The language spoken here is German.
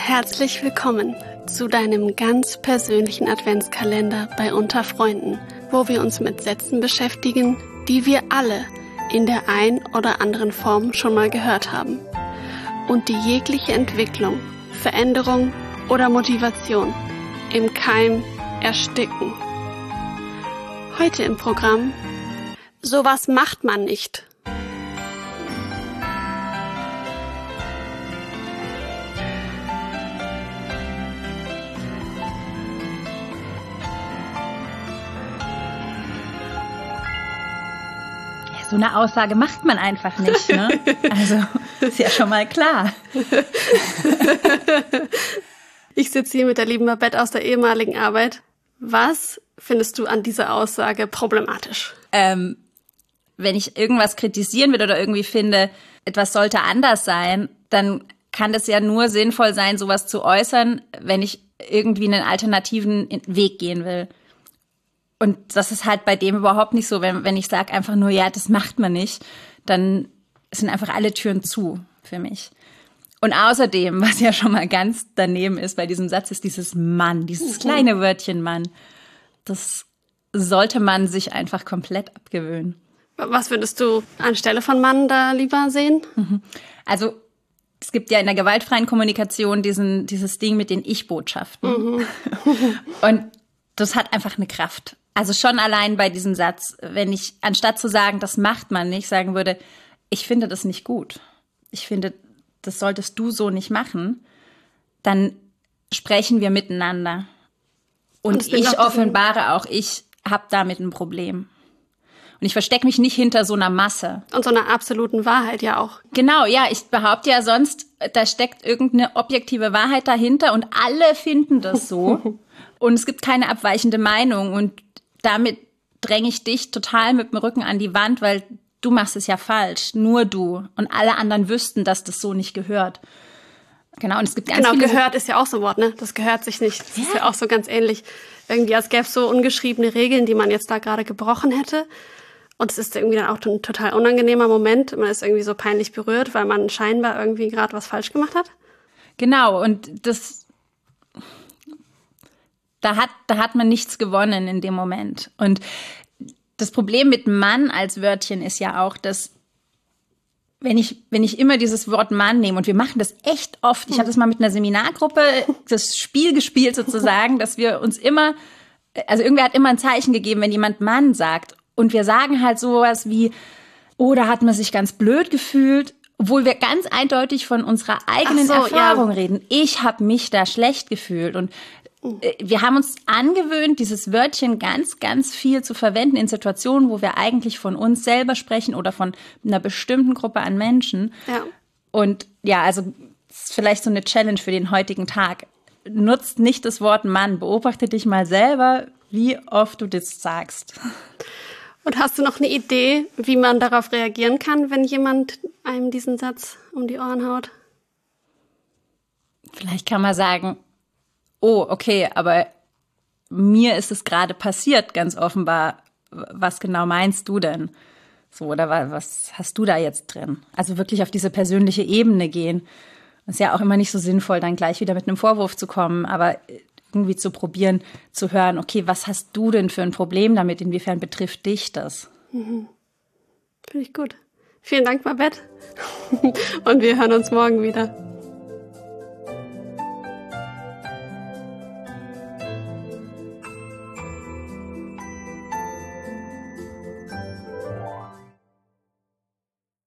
Herzlich willkommen zu deinem ganz persönlichen Adventskalender bei Unter Freunden, wo wir uns mit Sätzen beschäftigen, die wir alle in der ein oder anderen Form schon mal gehört haben und die jegliche Entwicklung, Veränderung oder Motivation im Keim ersticken. Heute im Programm: Sowas macht man nicht. So eine Aussage macht man einfach nicht, ne? Also, ist ja schon mal klar. Ich sitze hier mit der lieben Babette aus der ehemaligen Arbeit. Was findest du an dieser Aussage problematisch? Wenn ich irgendwas kritisieren will oder irgendwie finde, etwas sollte anders sein, dann kann das ja nur sinnvoll sein, sowas zu äußern, wenn ich irgendwie einen alternativen Weg gehen will. Und das ist halt bei dem überhaupt nicht so. Wenn ich sage einfach nur, ja, das macht man nicht, dann sind einfach alle Türen zu für mich. Und außerdem, was ja schon mal ganz daneben ist bei diesem Satz, ist dieses Mann, dieses kleine Wörtchen Mann. Das sollte man sich einfach komplett abgewöhnen. Was würdest du anstelle von Mann da lieber sehen? Also es gibt ja in der gewaltfreien Kommunikation dieses Ding mit den Ich-Botschaften. Und das hat einfach eine Kraft. Also schon allein bei diesem Satz, wenn ich, anstatt zu sagen, das macht man nicht, sagen würde, ich finde das nicht gut. Ich finde, das solltest du so nicht machen. Dann sprechen wir miteinander. Und ich offenbare auch, ich habe damit ein Problem. Und ich verstecke mich nicht hinter so einer Masse. Und so einer absoluten Wahrheit ja auch. Genau, ja, ich behaupte ja sonst, da steckt irgendeine objektive Wahrheit dahinter und alle finden das so. Und es gibt keine abweichende Meinung und damit dränge ich dich total mit dem Rücken an die Wand, weil du machst es ja falsch, nur du. Und alle anderen wüssten, dass das so nicht gehört. Genau, und es gibt ganz viele... Gehört ist ja auch so ein Wort, ne? Das gehört sich nicht. Das ist ja auch so ganz ähnlich. Irgendwie, als gäbe es so ungeschriebene Regeln, die man jetzt da gerade gebrochen hätte. Und es ist irgendwie dann auch ein total unangenehmer Moment. Man ist irgendwie so peinlich berührt, weil man scheinbar irgendwie gerade was falsch gemacht hat. Genau, und das... Da hat man nichts gewonnen in dem Moment. Und das Problem mit Mann als Wörtchen ist ja auch, dass wenn ich immer dieses Wort Mann nehme, und wir machen das echt oft, ich habe das mal mit einer Seminargruppe, das Spiel gespielt sozusagen, dass wir uns immer, also irgendwer hat immer ein Zeichen gegeben, wenn jemand Mann sagt. Und wir sagen halt sowas wie, oh, da hat man sich ganz blöd gefühlt, obwohl wir ganz eindeutig von unserer eigenen Erfahrung reden. Ich habe mich da schlecht gefühlt und wir haben uns angewöhnt, dieses Wörtchen ganz, ganz viel zu verwenden in Situationen, wo wir eigentlich von uns selber sprechen oder von einer bestimmten Gruppe an Menschen. Ja. Und ja, also das ist vielleicht so eine Challenge für den heutigen Tag. Nutzt nicht das Wort Mann. Beobachte dich mal selber, wie oft du das sagst. Und hast du noch eine Idee, wie man darauf reagieren kann, wenn jemand einem diesen Satz um die Ohren haut? Vielleicht kann man sagen, oh, okay, aber mir ist es gerade passiert, ganz offenbar. Was genau meinst du denn? So, oder was hast du da jetzt drin? Also wirklich auf diese persönliche Ebene gehen. Ist ja auch immer nicht so sinnvoll, dann gleich wieder mit einem Vorwurf zu kommen, aber irgendwie zu probieren, zu hören, okay, was hast du denn für ein Problem damit? Inwiefern betrifft dich das? Finde ich gut. Vielen Dank, Babette. Und wir hören uns morgen wieder.